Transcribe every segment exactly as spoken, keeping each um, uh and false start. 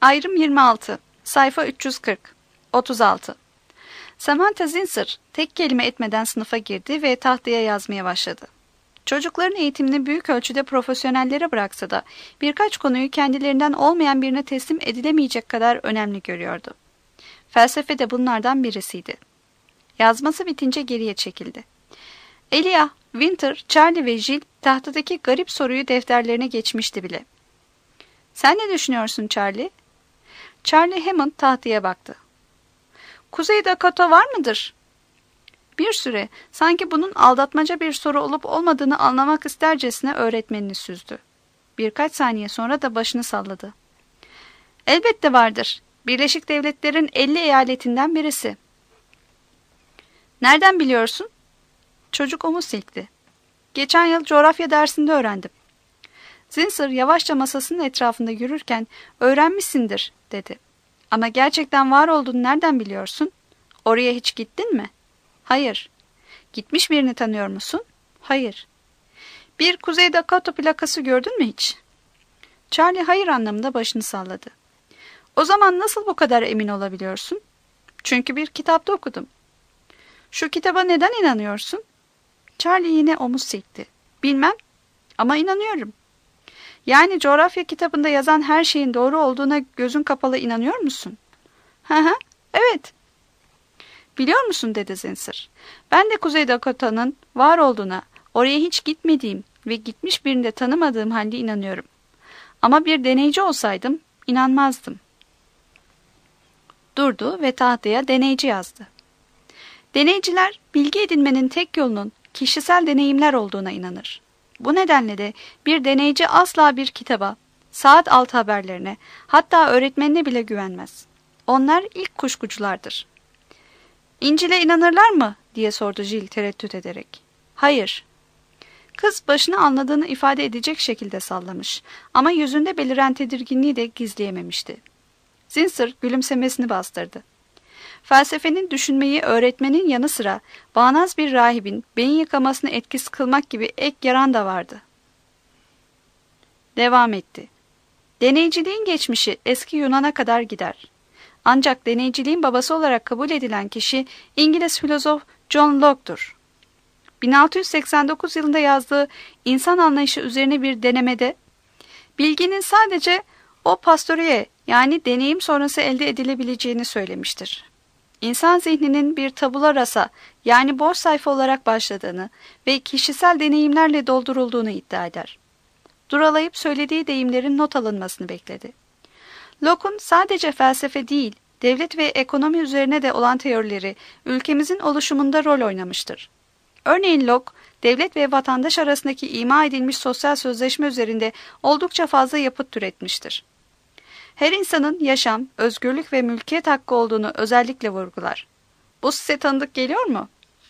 Ayrım yirmi altı. Sayfa üç yüz kırk. otuz altı. Samantha Zinsser tek kelime etmeden sınıfa girdi ve tahtaya yazmaya başladı. Çocukların eğitimini büyük ölçüde profesyonellere bıraksa da birkaç konuyu kendilerinden olmayan birine teslim edilemeyecek kadar önemli görüyordu. Felsefe de bunlardan birisiydi. Yazması bitince geriye çekildi. Elia, Winter, Charlie ve Jill tahtadaki garip soruyu defterlerine geçmişti bile. "Sen ne düşünüyorsun Charlie?" Charlie Hammond tahtaya baktı. "Kuzey Dakota var mıdır?" Bir süre sanki bunun aldatmaca bir soru olup olmadığını anlamak istercesine öğretmenini süzdü. Birkaç saniye sonra da başını salladı. "Elbette vardır. Birleşik Devletler'in elli eyaletinden birisi." "Nereden biliyorsun?" Çocuk omuz silkti. "Geçen yıl coğrafya dersinde öğrendim." Zinsser yavaşça masasının etrafında yürürken "Öğrenmişsindir," dedi. "Ama gerçekten var olduğunu nereden biliyorsun? Oraya hiç gittin mi?" "Hayır." "Gitmiş birini tanıyor musun?" "Hayır." "Bir Kuzey Dakota plakası gördün mü hiç?" Charlie hayır anlamında başını salladı. "O zaman nasıl bu kadar emin olabiliyorsun?" "Çünkü bir kitapta okudum." "Şu kitaba neden inanıyorsun?" Charlie yine omuz silkti. "Bilmem ama inanıyorum." "Yani coğrafya kitabında yazan her şeyin doğru olduğuna gözün kapalı inanıyor musun?" "Hı hı, evet." "Biliyor musun?" dedi Zinsser. "Ben de Kuzey Dakota'nın var olduğuna, oraya hiç gitmediğim ve gitmiş birini de tanımadığım halde inanıyorum. Ama bir deneyci olsaydım inanmazdım." Durdu ve tahtaya deneyci yazdı. Deneyciler bilgi edinmenin tek yolunun kişisel deneyimler olduğuna inanır. Bu nedenle de bir deneyci asla bir kitaba, saat altı haberlerine, hatta öğretmenine bile güvenmez. Onlar ilk kuşkuculardır. "İncil'e inanırlar mı?" diye sordu Jill tereddüt ederek. "Hayır." Kız başını anladığını ifade edecek şekilde sallamış ama yüzünde beliren tedirginliği de gizleyememişti. Zinsser gülümsemesini bastırdı. Felsefenin düşünmeyi öğretmenin yanı sıra bağnaz bir rahibin beyin yıkamasını etkisiz kılmak gibi ek yaran da vardı. Devam etti. "Deneyciliğin geçmişi eski Yunan'a kadar gider. Ancak deneyciliğin babası olarak kabul edilen kişi İngiliz filozof John Locke'tur. bin altı yüz seksen dokuz yılında yazdığı İnsan Anlayışı üzerine bir denemede bilginin sadece o posteriori yani deneyim sonrası elde edilebileceğini söylemiştir. İnsan zihninin bir tabula rasa yani boş sayfa olarak başladığını ve kişisel deneyimlerle doldurulduğunu iddia eder. Duralayıp söylediği deyimlerin not alınmasını bekledi. Locke'un sadece felsefe değil, devlet ve ekonomi üzerine de olan teorileri ülkemizin oluşumunda rol oynamıştır. Örneğin Locke, devlet ve vatandaş arasındaki ima edilmiş sosyal sözleşme üzerinde oldukça fazla yapıt türetmiştir. Her insanın yaşam, özgürlük ve mülkiyet hakkı olduğunu özellikle vurgular. Bu size tanıdık geliyor mu?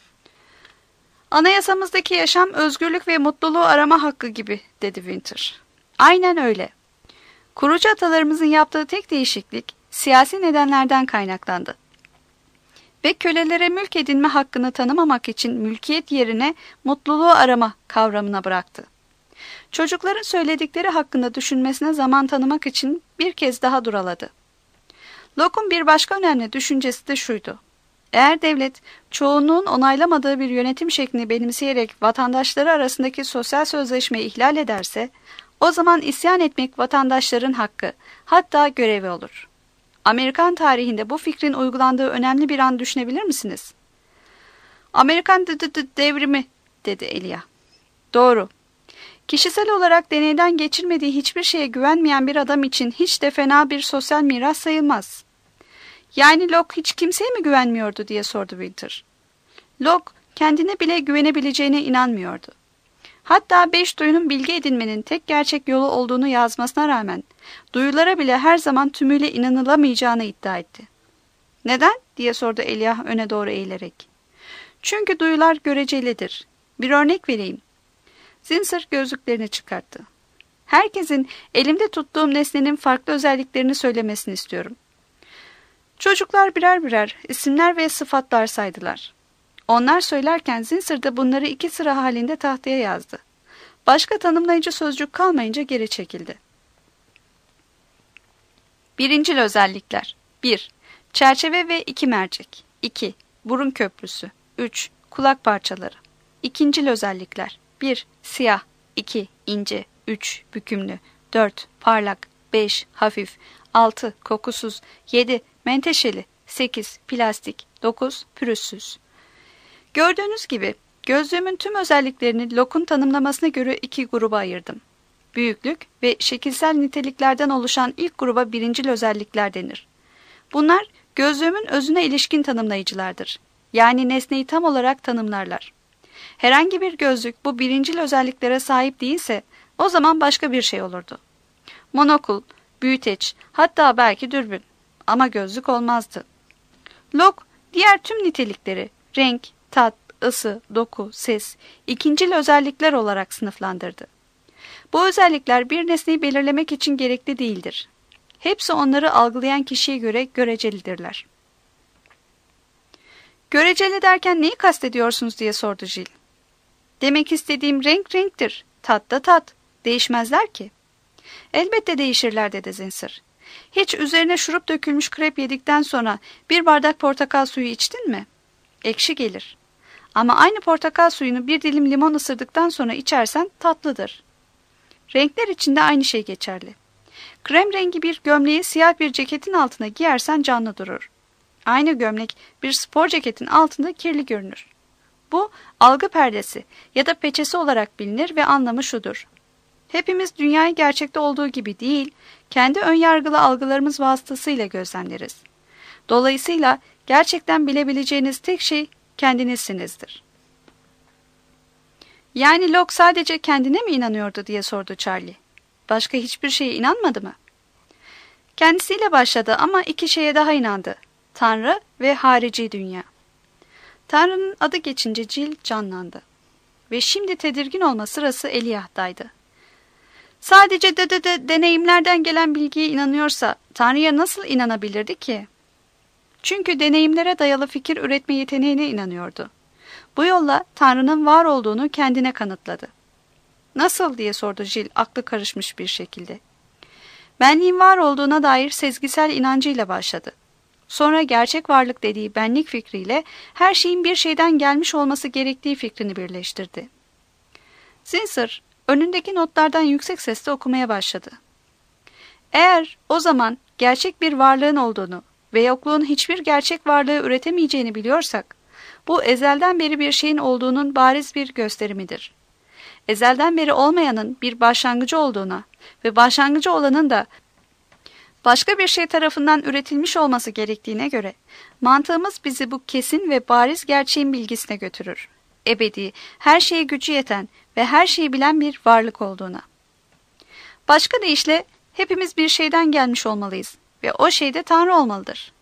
"Anayasamızdaki yaşam, özgürlük ve mutluluğu arama hakkı gibi," dedi Winter. "Aynen öyle. Kurucu atalarımızın yaptığı tek değişiklik siyasi nedenlerden kaynaklandı. Ve kölelere mülk edinme hakkını tanımamak için mülkiyet yerine mutluluğu arama kavramına bıraktı. Çocukların söyledikleri hakkında düşünmesine zaman tanımak için bir kez daha duraladı. Locke'un bir başka önemli düşüncesi de şuydu. Eğer devlet çoğunluğun onaylamadığı bir yönetim şeklini benimseyerek vatandaşları arasındaki sosyal sözleşmeyi ihlal ederse, o zaman isyan etmek vatandaşların hakkı, hatta görevi olur. Amerikan tarihinde bu fikrin uygulandığı önemli bir an düşünebilir misiniz?" "Amerikan d -d -d devrimi," dedi Elia. "Doğru. Kişisel olarak deneyden geçirmediği hiçbir şeye güvenmeyen bir adam için hiç de fena bir sosyal miras sayılmaz." "Yani Locke hiç kimseye mi güvenmiyordu?" diye sordu Winter. Locke kendine bile güvenebileceğine inanmıyordu. Hatta beş duyunun bilgi edinmenin tek gerçek yolu olduğunu yazmasına rağmen duyulara bile her zaman tümüyle inanılamayacağını iddia etti. "Neden?" diye sordu Elia öne doğru eğilerek. "Çünkü duyular görecelidir. Bir örnek vereyim." Zinsser gözlüklerini çıkarttı. "Herkesin elimde tuttuğum nesnenin farklı özelliklerini söylemesini istiyorum." Çocuklar birer birer isimler ve sıfatlar saydılar. Onlar söylerken Zinsser de bunları iki sıra halinde tahtaya yazdı. Başka tanımlayıcı sözcük kalmayınca geri çekildi. Birincil özellikler. bir. Çerçeve ve iki mercek. iki. Burun köprüsü. üç. Kulak parçaları. İkincil özellikler. bir. Siyah. iki. ince. üç. Bükümlü. dört. Parlak. beş. Hafif. altı. Kokusuz. yedi. Menteşeli. sekiz. Plastik. dokuz. Pürüzsüz. Gördüğünüz gibi gözlüğümün tüm özelliklerini Locke'un tanımlamasına göre iki gruba ayırdım. Büyüklük ve şekilsel niteliklerden oluşan ilk gruba birincil özellikler denir. Bunlar gözlüğümün özüne ilişkin tanımlayıcılardır. Yani nesneyi tam olarak tanımlarlar. Herhangi bir gözlük bu birincil özelliklere sahip değilse o zaman başka bir şey olurdu. Monokul, büyüteç, hatta belki dürbün ama gözlük olmazdı. Locke diğer tüm nitelikleri renk, tat, ısı, doku, ses, ikincil özellikler olarak sınıflandırdı. Bu özellikler bir nesneyi belirlemek için gerekli değildir. Hepsi onları algılayan kişiye göre görecelidirler. Göreceli derken neyi kastediyorsunuz diye sordu Jill. Demek istediğim renk renktir, tat da tat. Değişmezler ki. Elbette değişirler dedi Zinsir. Hiç üzerine şurup dökülmüş krep yedikten sonra bir bardak portakal suyu içtin mi? Ekşi gelir. Ama aynı portakal suyunu bir dilim limon ısırdıktan sonra içersen tatlıdır. Renkler için de aynı şey geçerli. Krem rengi bir gömleği siyah bir ceketin altına giyersen canlı durur. Aynı gömlek bir spor ceketin altında kirli görünür. Bu algı perdesi ya da peçesi olarak bilinir ve anlamı şudur. Hepimiz dünyayı gerçekte olduğu gibi değil, kendi önyargılı algılarımız vasıtasıyla gözlemleriz. Dolayısıyla gerçekten bilebileceğiniz tek şey kendinizsinizdir. Yani Locke sadece kendine mi inanıyordu diye sordu Charlie. Başka hiçbir şeye inanmadı mı? Kendisiyle başladı ama iki şeye daha inandı. Tanrı ve harici dünya. Tanrı'nın adı geçince Jill canlandı. Ve şimdi tedirgin olma sırası Eliah'taydı. Sadece de, de, de deneyimlerden gelen bilgiye inanıyorsa Tanrı'ya nasıl inanabilirdi ki? Çünkü deneyimlere dayalı fikir üretme yeteneğine inanıyordu. Bu yolla Tanrı'nın var olduğunu kendine kanıtladı. Nasıl diye sordu Jill aklı karışmış bir şekilde. Benliğin var olduğuna dair sezgisel inancıyla başladı. Sonra gerçek varlık dediği benlik fikriyle her şeyin bir şeyden gelmiş olması gerektiği fikrini birleştirdi. Zinsir önündeki notlardan yüksek sesle okumaya başladı. Eğer o zaman gerçek bir varlığın olduğunu ve yokluğun hiçbir gerçek varlığı üretemeyeceğini biliyorsak, bu ezelden beri bir şeyin olduğunun bariz bir gösterimidir. Ezelden beri olmayanın bir başlangıcı olduğuna ve başlangıcı olanın da başka bir şey tarafından üretilmiş olması gerektiğine göre, mantığımız bizi bu kesin ve bariz gerçeğin bilgisine götürür. Ebedi, her şeye gücü yeten ve her şeyi bilen bir varlık olduğuna. Başka deyişle, hepimiz bir şeyden gelmiş olmalıyız ve o şey de Tanrı olmalıdır.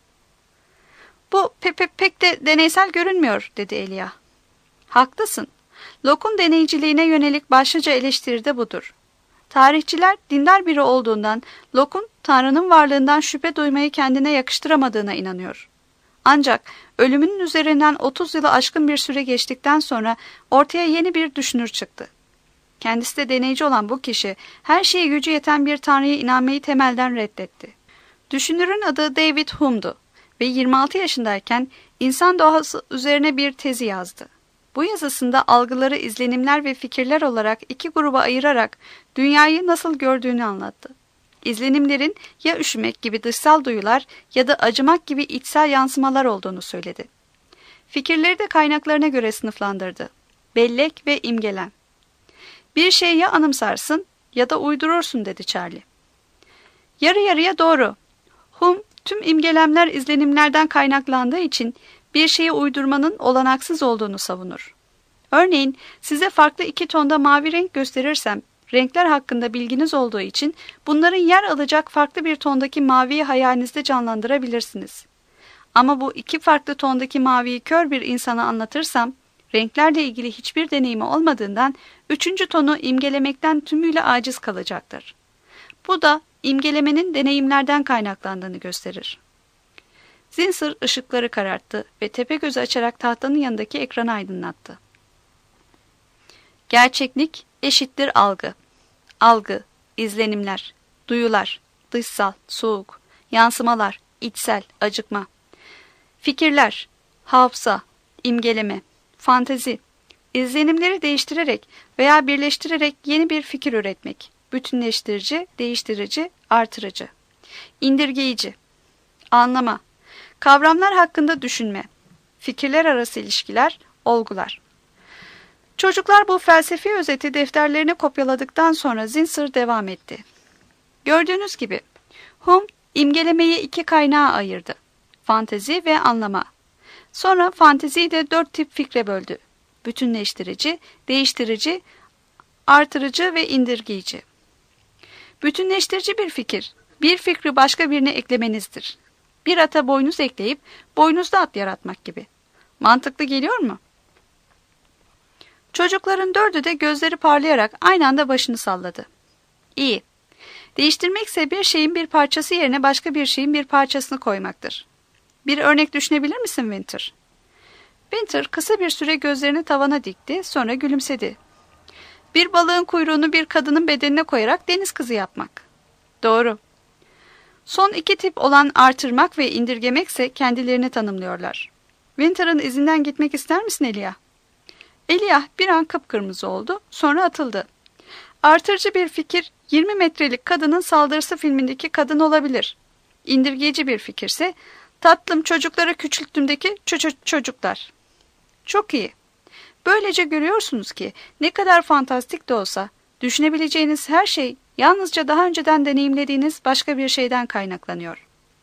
Bu pe pe pek de deneysel görünmüyor, dedi Eliah. Haklısın. Locke'un deneyiciliğine yönelik başlıca eleştiri de budur. Tarihçiler dindar biri olduğundan Locke'un Tanrı'nın varlığından şüphe duymayı kendine yakıştıramadığına inanıyor. Ancak ölümünün üzerinden otuz yılı aşkın bir süre geçtikten sonra ortaya yeni bir düşünür çıktı. Kendisi de deneyici olan bu kişi her şeye gücü yeten bir Tanrı'ya inanmayı temelden reddetti. Düşünürün adı David Hume'du ve yirmi altı yaşındayken insan doğası üzerine bir tezi yazdı. Bu yazısında algıları izlenimler ve fikirler olarak iki gruba ayırarak dünyayı nasıl gördüğünü anlattı. İzlenimlerin ya üşümek gibi dışsal duyular ya da acımak gibi içsel yansımalar olduğunu söyledi. Fikirleri de kaynaklarına göre sınıflandırdı. Bellek ve imgelem. Bir şey ya anımsarsın ya da uydurursun dedi Charlie. Yarı yarıya doğru. Hume tüm imgelemler izlenimlerden kaynaklandığı için bir şeyi uydurmanın olanaksız olduğunu savunur. Örneğin size farklı iki tonda mavi renk gösterirsem, renkler hakkında bilginiz olduğu için bunların yer alacak farklı bir tondaki maviyi hayalinizde canlandırabilirsiniz. Ama bu iki farklı tondaki maviyi kör bir insana anlatırsam, renklerle ilgili hiçbir deneyimi olmadığından üçüncü tonu imgelemekten tümüyle aciz kalacaktır. Bu da imgelemenin deneyimlerden kaynaklandığını gösterir. Zinsir ışıkları kararttı ve tepegöz açarak tahtanın yanındaki ekranı aydınlattı. Gerçeklik eşittir algı. Algı, izlenimler, duyular, dışsal, soğuk, yansımalar, içsel, acıkma. Fikirler, hafıza, imgeleme, fantezi, izlenimleri değiştirerek veya birleştirerek yeni bir fikir üretmek. Bütünleştirici, değiştirici, artırıcı. İndirgeyici, anlama, kavramlar hakkında düşünme, fikirler arası ilişkiler, olgular. Çocuklar bu felsefi özeti defterlerine kopyaladıktan sonra Zinsser devam etti. Gördüğünüz gibi Hume imgelemeyi iki kaynağa ayırdı. Fantezi ve anlama. Sonra fanteziyi de dört tip fikre böldü. Bütünleştirici, değiştirici, artırıcı ve indirgeyici. Bütünleştirici bir fikir, bir fikri başka birine eklemenizdir. Bir ata boynuz ekleyip boynuzda at yaratmak gibi. Mantıklı geliyor mu? Çocukların dördü de gözleri parlayarak aynı anda başını salladı. İyi. Değiştirmekse bir şeyin bir parçası yerine başka bir şeyin bir parçasını koymaktır. Bir örnek düşünebilir misin Winter? Winter kısa bir süre gözlerini tavana dikti, sonra gülümsedi. Bir balığın kuyruğunu bir kadının bedenine koyarak deniz kızı yapmak. Doğru. Son iki tip olan artırmak ve indirgemekse kendilerini tanımlıyorlar. Winter'ın izinden gitmek ister misin Elia? Elia bir an kıpkırmızı oldu, sonra atıldı. Artırıcı bir fikir, yirmi metrelik kadının saldırısı filmindeki kadın olabilir. İndirgeyici bir fikirse, tatlım çocuklara küçülttüğümdeki ço- çocuklar. Çok iyi. Böylece görüyorsunuz ki ne kadar fantastik de olsa, düşünebileceğiniz her şey yalnızca daha önceden deneyimlediğiniz başka bir şeyden kaynaklanıyor.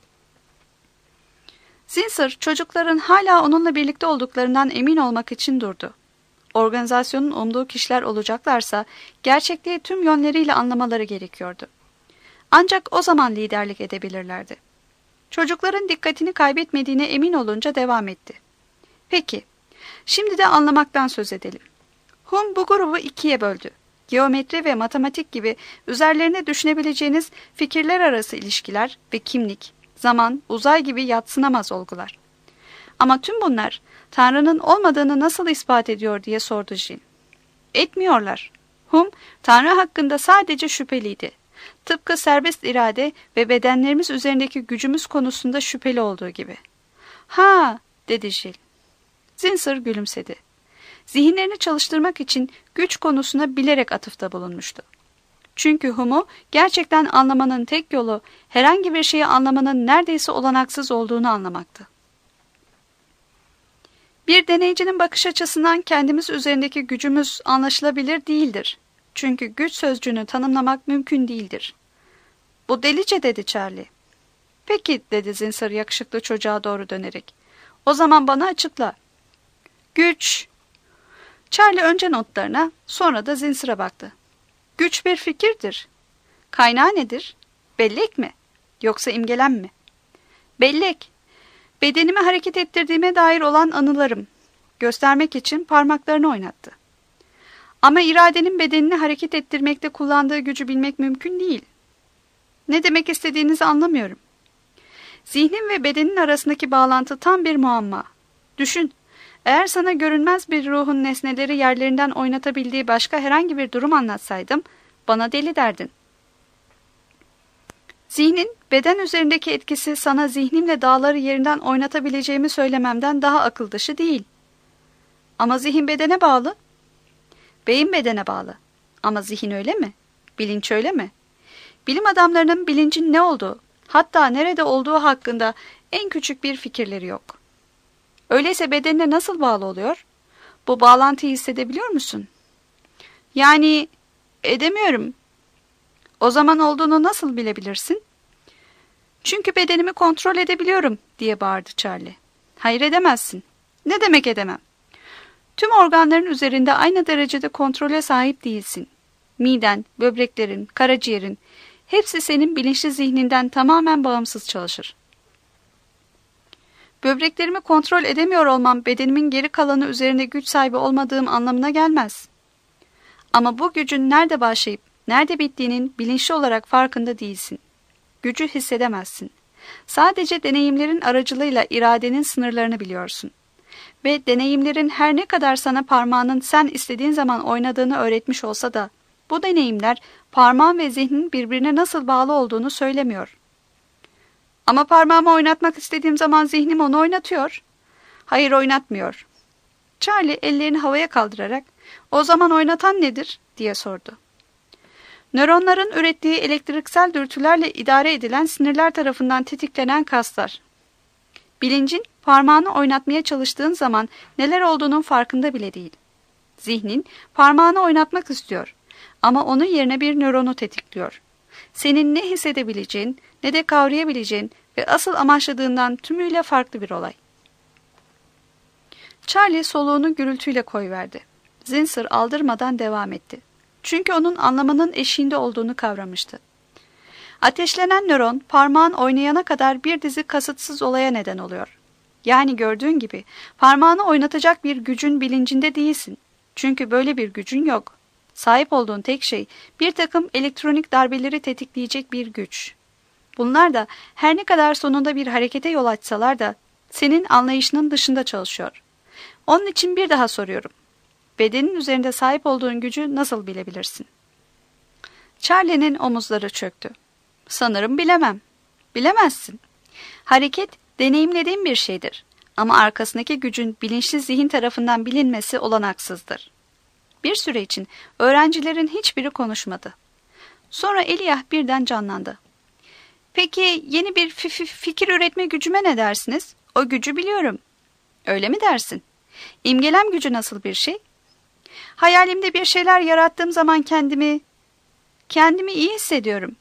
Zinsser çocukların hala onunla birlikte olduklarından emin olmak için durdu. Organizasyonun umduğu kişiler olacaklarsa gerçekliği tüm yönleriyle anlamaları gerekiyordu. Ancak o zaman liderlik edebilirlerdi. Çocukların dikkatini kaybetmediğine emin olunca devam etti. Peki, şimdi de anlamaktan söz edelim. Hume bu grubu ikiye böldü. Geometri ve matematik gibi üzerlerine düşünebileceğiniz fikirler arası ilişkiler ve kimlik, zaman, uzay gibi yadsınamaz olgular. Ama tüm bunlar Tanrı'nın olmadığını nasıl ispat ediyor diye sordu Jill. Etmiyorlar. Hume, Tanrı hakkında sadece şüpheliydi. Tıpkı serbest irade ve bedenlerimiz üzerindeki gücümüz konusunda şüpheli olduğu gibi. Ha, dedi Jill. Zinsser gülümsedi. Zihinlerini çalıştırmak için güç konusuna bilerek atıfta bulunmuştu. Çünkü Hume'u gerçekten anlamanın tek yolu herhangi bir şeyi anlamanın neredeyse olanaksız olduğunu anlamaktı. Bir deneyicinin bakış açısından kendimiz üzerindeki gücümüz anlaşılabilir değildir. Çünkü güç sözcüğünü tanımlamak mümkün değildir. Bu delice dedi Charlie. Peki dedi Zinsser yakışıklı çocuğa doğru dönerek. O zaman bana açıkla. Güç. Charlie önce notlarına sonra da Zinsser'a baktı. Güç bir fikirdir. Kaynağı nedir? Bellek mi? Yoksa imgelem mi? Bellek. Bedenimi hareket ettirdiğime dair olan anılarım. Göstermek için parmaklarını oynattı. Ama iradenin bedenini hareket ettirmekte kullandığı gücü bilmek mümkün değil. Ne demek istediğinizi anlamıyorum. Zihnin ve bedenin arasındaki bağlantı tam bir muamma. Düşün, eğer sana görünmez bir ruhun nesneleri yerlerinden oynatabildiği başka herhangi bir durum anlatsaydım, bana deli derdin. Zihnin, beden üzerindeki etkisi sana zihnimle dağları yerinden oynatabileceğimi söylememden daha akıl dışı değil. Ama zihin bedene bağlı. Beyin bedene bağlı. Ama zihin öyle mi? Bilinç öyle mi? Bilim adamlarının bilincin ne olduğu, hatta nerede olduğu hakkında en küçük bir fikirleri yok. Öyleyse bedenine nasıl bağlı oluyor? Bu bağlantıyı hissedebiliyor musun? Yani edemiyorum. O zaman olduğunu nasıl bilebilirsin? Çünkü bedenimi kontrol edebiliyorum diye bağırdı Charlie. Hayır edemezsin. Ne demek edemem? Tüm organların üzerinde aynı derecede kontrole sahip değilsin. Miden, böbreklerin, karaciğerin hepsi senin bilinçli zihninden tamamen bağımsız çalışır. Böbreklerimi kontrol edemiyor olmam bedenimin geri kalanı üzerinde güç sahibi olmadığım anlamına gelmez. Ama bu gücün nerede başlayıp nerede bittiğinin bilinçli olarak farkında değilsin. Gücü hissedemezsin. Sadece deneyimlerin aracılığıyla iradenin sınırlarını biliyorsun. Ve deneyimlerin her ne kadar sana parmağının sen istediğin zaman oynadığını öğretmiş olsa da bu deneyimler parmağın ve zihnin birbirine nasıl bağlı olduğunu söylemiyor. Ama parmağımı oynatmak istediğim zaman zihnim onu oynatıyor. Hayır, oynatmıyor. Charlie ellerini havaya kaldırarak, o zaman oynatan nedir diye sordu. Nöronların ürettiği elektriksel dürtülerle idare edilen sinirler tarafından tetiklenen kaslar. Bilincin parmağını oynatmaya çalıştığın zaman neler olduğunun farkında bile değil. Zihnin parmağını oynatmak istiyor ama onun yerine bir nöronu tetikliyor. Senin ne hissedebileceğin ne de kavrayabileceğin ve asıl amaçladığından tümüyle farklı bir olay. Charlie soluğunu gürültüyle koyverdi. Zinsser aldırmadan devam etti. Çünkü onun anlamanın eşiğinde olduğunu kavramıştı. Ateşlenen nöron parmağın oynayana kadar bir dizi kasıtsız olaya neden oluyor. Yani gördüğün gibi parmağını oynatacak bir gücün bilincinde değilsin. Çünkü böyle bir gücün yok. Sahip olduğun tek şey bir takım elektronik darbeleri tetikleyecek bir güç. Bunlar da her ne kadar sonunda bir harekete yol açsalar da senin anlayışının dışında çalışıyor. Onun için bir daha soruyorum. Bedenin üzerinde sahip olduğun gücü nasıl bilebilirsin? Charlie'nin omuzları çöktü. Sanırım bilemem. Bilemezsin. Hareket deneyimlediğin bir şeydir. Ama arkasındaki gücün bilinçli zihin tarafından bilinmesi olanaksızdır. Bir süre için öğrencilerin hiçbiri konuşmadı. Sonra Elijah birden canlandı. Peki yeni bir fikir üretme gücüme ne dersiniz? O gücü biliyorum. Öyle mi dersin? İmgelem gücü nasıl bir şey? Hayalimde bir şeyler yarattığım zaman kendimi, kendimi iyi hissediyorum.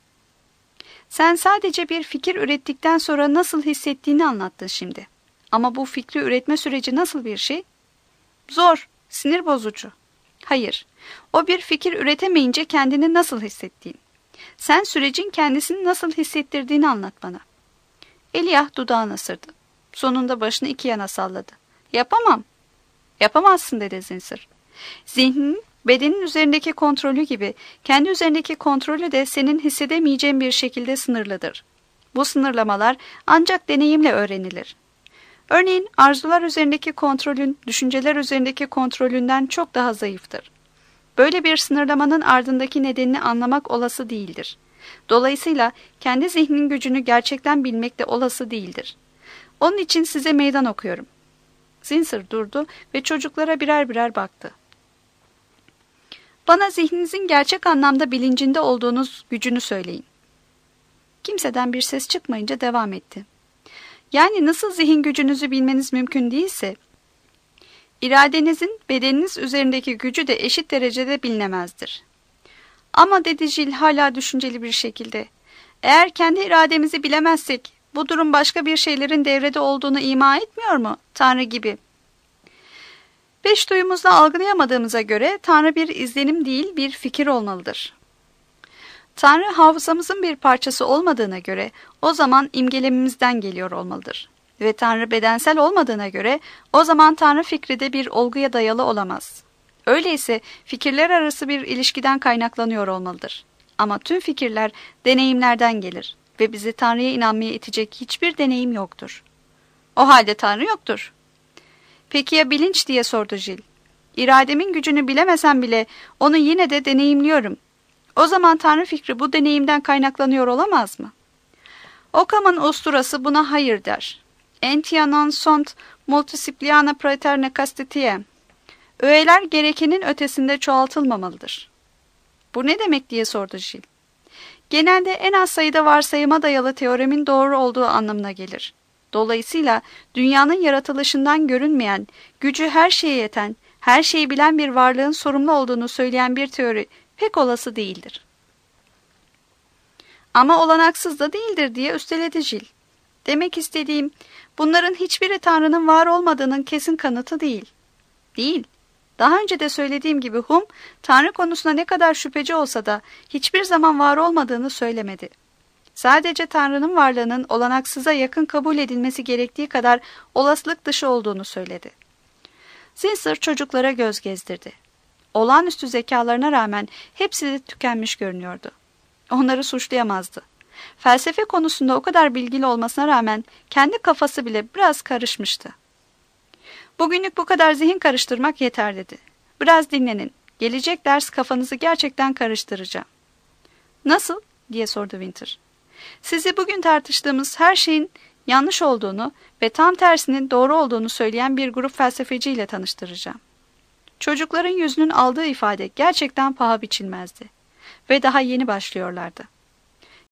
Sen sadece bir fikir ürettikten sonra nasıl hissettiğini anlattın şimdi. Ama bu fikri üretme süreci nasıl bir şey? Zor, sinir bozucu. Hayır, o bir fikir üretemeyince kendini nasıl hissettiğin. Sen sürecin kendisini nasıl hissettirdiğini anlat bana. Elijah dudağını ısırdı. Sonunda başını iki yana salladı. Yapamam. Yapamazsın dedi Zinsser. Zihnin bedenin üzerindeki kontrolü gibi kendi üzerindeki kontrolü de senin hissedemeyeceğin bir şekilde sınırlıdır. Bu sınırlamalar ancak deneyimle öğrenilir. Örneğin arzular üzerindeki kontrolün düşünceler üzerindeki kontrolünden çok daha zayıftır. Böyle bir sınırlamanın ardındaki nedenini anlamak olası değildir. Dolayısıyla kendi zihnin gücünü gerçekten bilmek de olası değildir. Onun için size meydan okuyorum. Zinsser durdu ve çocuklara birer birer baktı. Bana zihninizin gerçek anlamda bilincinde olduğunuz gücünü söyleyin. Kimseden bir ses çıkmayınca devam etti. Yani nasıl zihin gücünüzü bilmeniz mümkün değilse, iradenizin bedeniniz üzerindeki gücü de eşit derecede bilinemezdir. Ama dedi Jill hala düşünceli bir şekilde, eğer kendi irademizi bilemezsek, bu durum başka bir şeylerin devrede olduğunu ima etmiyor mu? Tanrı gibi. Beş duyumuzla algılayamadığımıza göre Tanrı bir izlenim değil bir fikir olmalıdır. Tanrı hafızamızın bir parçası olmadığına göre o zaman imgelemimizden geliyor olmalıdır. Ve Tanrı bedensel olmadığına göre o zaman Tanrı fikri de bir olguya dayalı olamaz. Öyleyse fikirler arası bir ilişkiden kaynaklanıyor olmalıdır. Ama tüm fikirler deneyimlerden gelir ve bizi Tanrı'ya inanmaya itecek hiçbir deneyim yoktur. O halde Tanrı yoktur. Peki ya bilinç diye sordu Jill. İrademin gücünü bilemesem bile onu yine de deneyimliyorum. O zaman Tanrı fikri bu deneyimden kaynaklanıyor olamaz mı? Occam'ın usturası buna hayır der. Entia non sunt multiplicana praeterna castitiae. Öğeler gerekenin ötesinde çoğaltılmamalıdır. Bu ne demek diye sordu Jill. Genelde en az sayıda varsayıma dayalı teoremin doğru olduğu anlamına gelir. Dolayısıyla dünyanın yaratılışından görünmeyen, gücü her şeye yeten, her şeyi bilen bir varlığın sorumlu olduğunu söyleyen bir teori pek olası değildir. Ama olanaksız da değildir diye üsteledi Jill. Demek istediğim, bunların hiçbiri Tanrı'nın var olmadığının kesin kanıtı değil. Değil. Daha önce de söylediğim gibi Hume, Tanrı konusunda ne kadar şüpheci olsa da hiçbir zaman var olmadığını söylemedi. Sadece Tanrı'nın varlığının olanaksıza yakın kabul edilmesi gerektiği kadar olasılık dışı olduğunu söyledi. Zinsser çocuklara göz gezdirdi. Olağanüstü zekalarına rağmen hepsi de tükenmiş görünüyordu. Onları suçlayamazdı. Felsefe konusunda o kadar bilgili olmasına rağmen kendi kafası bile biraz karışmıştı. Bugünlük bu kadar zihin karıştırmak yeter dedi. Biraz dinlenin. Gelecek ders kafanızı gerçekten karıştıracağım. Nasıl? Diye sordu Winter. Sizi bugün tartıştığımız her şeyin yanlış olduğunu ve tam tersinin doğru olduğunu söyleyen bir grup felsefeciyle tanıştıracağım. Çocukların yüzünün aldığı ifade gerçekten paha biçilmezdi ve daha yeni başlıyorlardı.